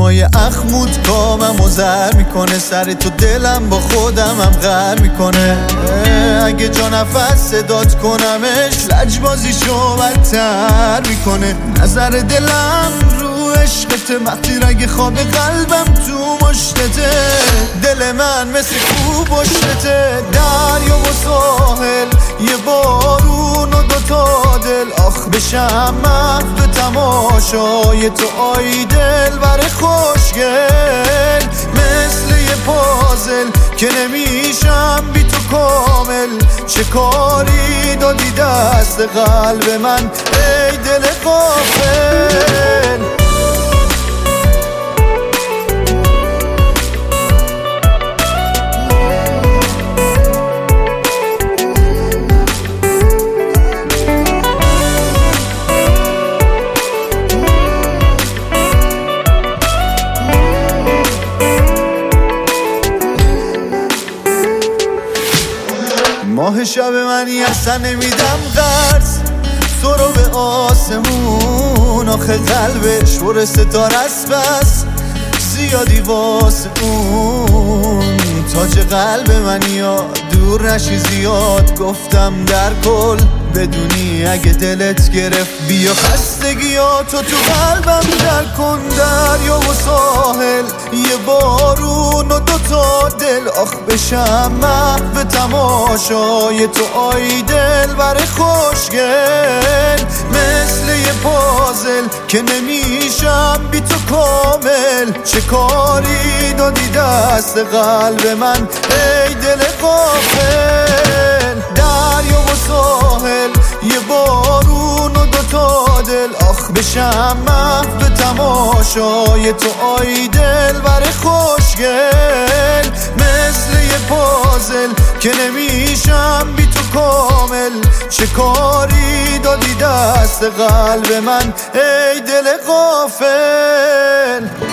چشمای اخمود کامم و زر میکنه، سر تو دلم با خودم هم غر میکنه. اگه جا نفس صدات کنمش لجبازیشو بدتر میکنه. نظر دلم رو عشقته، وقتی رگ خواب قلبم تو مشتته. دل من مثل کوه پشتته، دریا و ساحل، یه بارون و دوتا دل. آخ بشم محو تماشای تو، آی دل بر خوشگل. مثل یه پازل که نمیشم بی تو کامل. چه کاری دادی دست قلب من ای دل غافل. ماه شب منی اصلا نمیدم قرض، سرو به آسمون. آخه قلبش پر ستاره است، بس زیادی واسه اون. تاج قلب منی یا دور نشی زیاد، گفتم در کل بدونی اگه دلت گرفت بیا خستگیاتو تو قلبم جل کن. دریا و ساحل، یه بارون و دوتا دل. آخ بشم محو تماشای تو، آی دل بر خوشگل. مثل یه پازل که نمیشم بی تو کامل. چه کاری دادی دست قلب من ای دل غافل. دریا و ساحل، یه بارون و دوتا دل. آخ بشم محو تماشای تو، آی دل بر خوشگل. مثل یه پازل که نمیشم بی تو کامل. چه کاری دادی دست قلب من ای دل غافل.